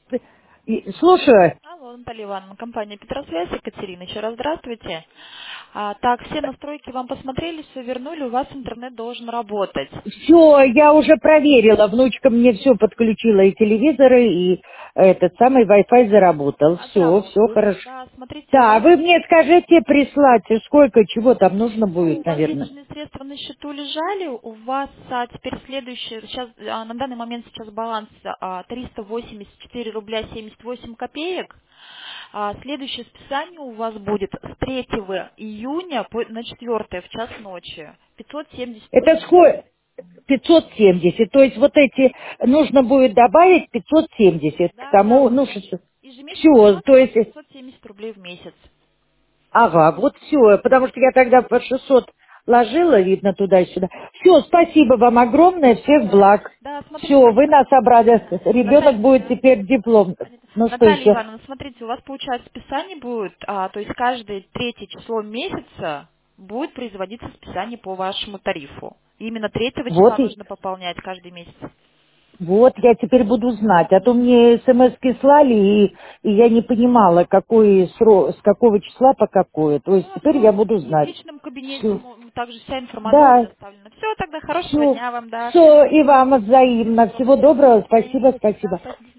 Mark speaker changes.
Speaker 1: Слушаю.
Speaker 2: Алло, Наталья Ивановна, компания Петросвязь, Екатерина, еще раз здравствуйте. Так, все настройки вам посмотрели, все вернули, у вас интернет должен работать.
Speaker 1: Все, я уже проверила. Внучка мне все подключила, и телевизоры, и этот самый Wi-Fi заработал. Все
Speaker 2: Отработал.
Speaker 1: хорошо.
Speaker 2: Да, смотрите, у
Speaker 1: Да,
Speaker 2: вас
Speaker 1: вы мне скажите прислать, сколько, чего там нужно
Speaker 2: все,
Speaker 1: будет,
Speaker 2: у вас
Speaker 1: наверное.
Speaker 2: денежные средства на счету лежали, у вас теперь следующий, сейчас, на данный момент сейчас баланс 384 рубля 78 копеек. Следующее списание у вас будет с 3 июня на 4 в час ночи.
Speaker 1: Это
Speaker 2: 570
Speaker 1: сколько? 570. То есть вот эти нужно будет добавить 570 к
Speaker 2: Да, да,
Speaker 1: тому, ну,
Speaker 2: да. Ежемесячная
Speaker 1: все,
Speaker 2: плата
Speaker 1: то
Speaker 2: у вас
Speaker 1: есть
Speaker 2: 570 рублей в месяц.
Speaker 1: ага, вот все, потому что я тогда по 600 ложила, видно, туда-сюда. Все, спасибо вам огромное, всех благ.
Speaker 2: Да, смотрите,
Speaker 1: Все, вы нас обрадовали. Ребенок
Speaker 2: Наталья,
Speaker 1: будет теперь диплом. Ну что
Speaker 2: Наталья
Speaker 1: еще?
Speaker 2: Ивановна, смотрите, у вас получается списание будет, то есть каждое третье число месяца будет производиться списание по вашему тарифу. Именно 3 числа
Speaker 1: Вот,
Speaker 2: нужно пополнять каждый месяц.
Speaker 1: вот я теперь буду знать. А то мне смс-ки слали, и я не понимала, какой срок, с какого числа по какое. То есть
Speaker 2: Да,
Speaker 1: теперь
Speaker 2: все,
Speaker 1: я буду
Speaker 2: и в
Speaker 1: знать.
Speaker 2: личном кабинете
Speaker 1: Все.
Speaker 2: также вся информация
Speaker 1: Да,
Speaker 2: предоставлена. Все, тогда хорошего
Speaker 1: все.
Speaker 2: дня вам, да.
Speaker 1: Все, и вам взаимно. Всего доброго. Спасибо, спасибо.